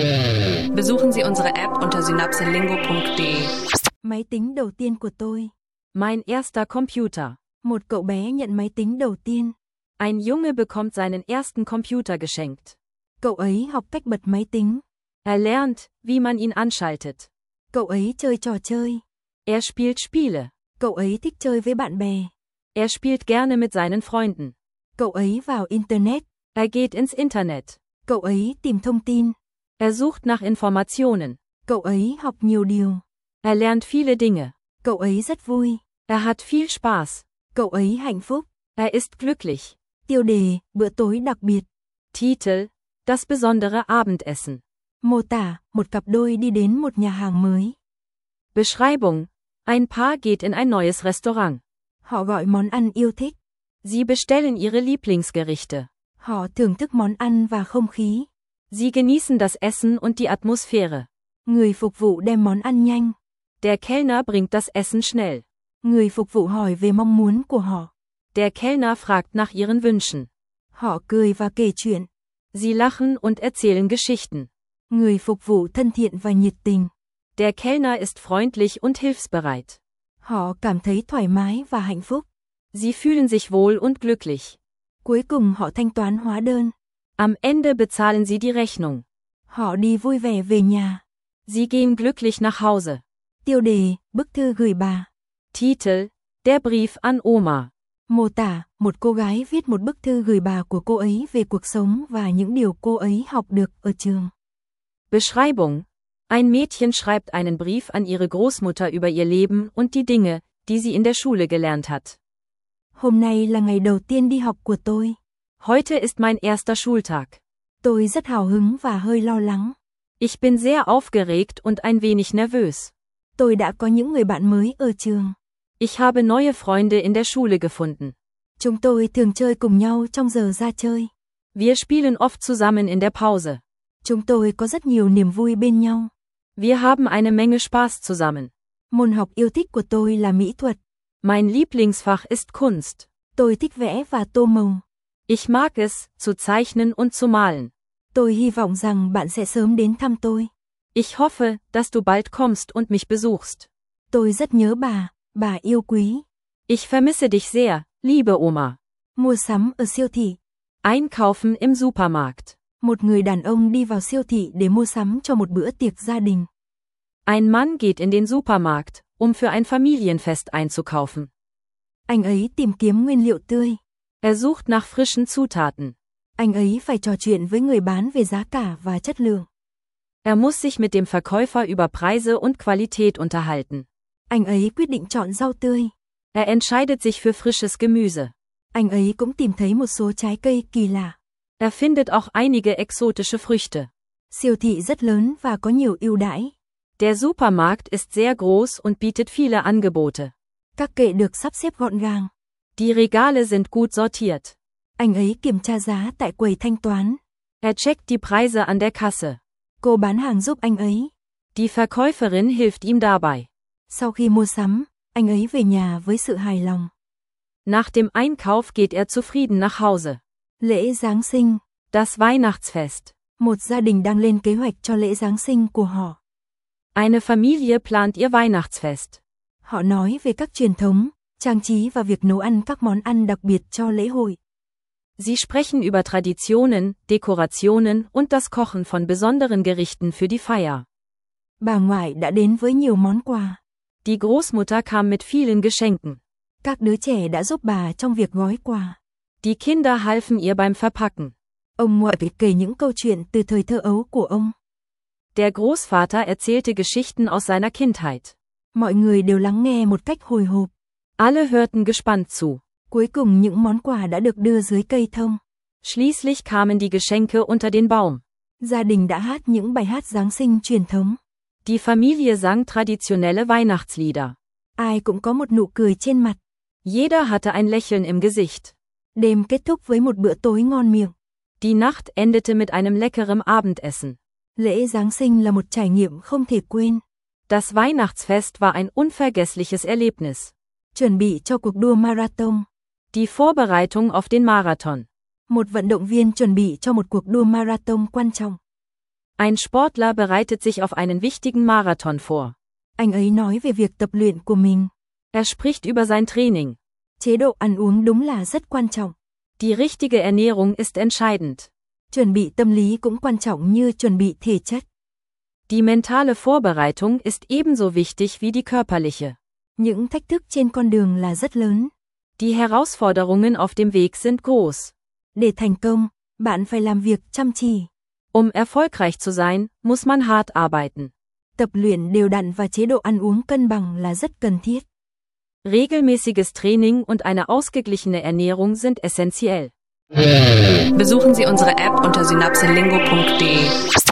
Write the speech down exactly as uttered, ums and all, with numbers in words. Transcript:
Besuchen Sie unsere App unter synapselingo punkt de. Máy tính đầu tiên của tôi. Mein erster Computer. Một cậu bé nhận máy tính đầu tiên. Ein Junge bekommt seinen ersten Computer geschenkt. Cậu ấy học cách bật máy tính. Er lernt, wie man ihn anschaltet. Cậu ấy chơi trò chơi. Er spielt Spiele. Cậu ấy thích chơi với bạn bè. Er spielt gerne mit seinen Freunden. Cậu ấy vào Internet. Er geht ins Internet. Cậu ấy tìm thông tin. Er sucht nach Informationen. Cậu ấy học nhiều điều. Er lernt viele Dinge. Cậu ấy rất vui. Er hat viel Spaß. Cậu ấy hạnh phúc. Er ist glücklich. Tiêu đề, bữa tối đặc biệt. Titel, das besondere Abendessen. Mô tả, một cặp đôi đi đến một nhà hàng mới. Beschreibung, ein Paar geht in ein neues Restaurant. Họ gọi món ăn yêu thích. Sie bestellen ihre Lieblingsgerichte. Họ thưởng thức món ăn và không khí. Sie genießen das Essen und die Atmosphäre. Người phục vụ đem món ăn nhanh. Der Kellner bringt das Essen schnell. Người phục vụ hỏi về mong muốn của họ. Der Kellner fragt nach ihren Wünschen. Họ cười và kể chuyện. Sie lachen und erzählen Geschichten. Người phục vụ thân thiện và nhiệt tình. Der Kellner ist freundlich und hilfsbereit. Họ cảm thấy thoải mái và hạnh phúc. Sie fühlen sich wohl und glücklich. Cuối cùng họ thanh toán hóa đơn. Am Ende bezahlen sie die Rechnung. Họ đi vui vẻ về nhà. Sie gehen glücklich nach Hause. Tiêu đề, bức thư gửi bà. Titel, der Brief an Oma. Mô tả, một cô gái viết một bức thư gửi bà của cô ấy về cuộc sống và những điều cô ấy học được ở trường. Beschreibung, ein Mädchen schreibt einen Brief an ihre Großmutter über ihr Leben und die Dinge, die sie in der Schule gelernt hat. Hôm nay là ngày đầu tiên đi học của tôi. Heute ist mein erster Schultag. Tôi rất hào hứng và hơi lo lắng. Ich bin sehr aufgeregt und ein wenig nervös. Tôi đã có những người bạn mới ở trường. Ich habe neue Freunde in der Schule gefunden. Chúng tôi thường chơi cùng nhau trong giờ ra chơi. Wir spielen oft zusammen in der Pause. Chúng tôi có rất nhiều niềm vui bên nhau. Wir haben eine Menge Spaß zusammen. Môn học yêu thích của tôi là mỹ thuật. Mein Lieblingsfach ist Kunst. Tôi thích vẽ và tô màu. Ich mag es, zu zeichnen und zu malen. Tôi hy vọng rằng bạn sẽ sớm đến thăm tôi. Ich hoffe, dass du bald kommst und mich besuchst. Tôi rất nhớ bà, bà yêu quý. Ich vermisse dich sehr, liebe Oma. Mua sắm ở siêu thị. Einkaufen im Supermarkt. Một người đàn ông đi vào siêu thị để mua sắm cho một bữa tiệc gia đình. Ein Mann geht in den Supermarkt, um für ein Familienfest einzukaufen. Anh ấy tìm kiếm nguyên liệu tươi. Er sucht nach frischen Zutaten. Anh ấy phải trò chuyện với người bán về giá cả và chất lượng. Er muss sich mit dem Verkäufer über Preise und Qualität unterhalten. Anh ấy quyết định chọn rau tươi. Er entscheidet sich für frisches Gemüse. Anh ấy cũng tìm thấy một số trái cây kỳ lạ. Er findet auch einige exotische Früchte. Siêu thị rất lớn và có nhiều ưu đãi. Der Supermarkt ist sehr groß und bietet viele Angebote. Các kệ được sắp xếp gọn gàng. Die Regale sind gut sortiert. Anh ấy kiểm tra giá tại quầy thanh toán. Er checkt die Preise an der Kasse. Cô bán hàng giúp anh ấy. Die Verkäuferin hilft ihm dabei. Sau khi mua sắm, anh ấy về nhà với sự hài lòng. Nach dem Einkauf geht er zufrieden nach Hause. Lễ Giáng sinh. Das Weihnachtsfest. Một gia đình đang lên kế hoạch cho lễ Giáng sinh của họ. Eine Familie plant ihr Weihnachtsfest. Họ nói về các truyền thống, trang trí và việc nấu ăn các món ăn đặc biệt cho lễ hội. Sie sprechen über Traditionen, Dekorationen und das Kochen von besonderen Gerichten für die Feier. Bà ngoại đã đến với nhiều món quà. Die Großmutter kam mit vielen Geschenken. Các đứa trẻ đã giúp bà trong việc gói quà. Die Kinder halfen ihr beim Verpacken. Ông ngoại kể những câu chuyện từ thời thơ ấu của ông. Der Großvater erzählte Geschichten aus seiner Kindheit. Mọi người đều lắng nghe một cách hồi hộp. Alle hörten gespannt zu. Cuối cùng những món quà đã được đưa dưới cây thông. Schließlich kamen die Geschenke unter den Baum. Gia đình đã hát những bài hát Giáng sinh truyền thống. Die Familie sang traditionelle Weihnachtslieder. Ai cũng có một nụ cười trên mặt. Jeder hatte ein Lächeln im Gesicht. Đêm kết thúc với một bữa tối ngon miệng. Die Nacht endete mit einem leckerem Abendessen. Lễ Giáng sinh là một trải nghiệm không thể quên. Das Weihnachtsfest war ein unvergessliches Erlebnis. Chuẩn bị cho cuộc đua marathon. Die Vorbereitung auf den Marathon. Một vận động viên chuẩn bị cho một cuộc đua marathon quan trọng. Ein Sportler bereitet sich auf einen wichtigen Marathon vor. Anh ấy nói về việc tập luyện của mình. Er spricht über sein Training. Chế độ ăn uống đúng là rất quan trọng. Die richtige Ernährung ist entscheidend. Chuẩn bị tâm lý cũng quan trọng như chuẩn bị thể chất. Die mentale Vorbereitung ist ebenso wichtig wie die körperliche. Những thách thức trên con đường là rất lớn. Die Herausforderungen auf dem Weg sind groß. Để thành công, bạn phải làm việc chăm chỉ. Um erfolgreich zu sein, muss man hart arbeiten. Tập luyện đều đặn và chế độ ăn uống cân bằng là rất cần thiết. Regelmäßiges Training und eine ausgeglichene Ernährung sind essentiell. Besuchen Sie unsere App unter synapselingo punkt de.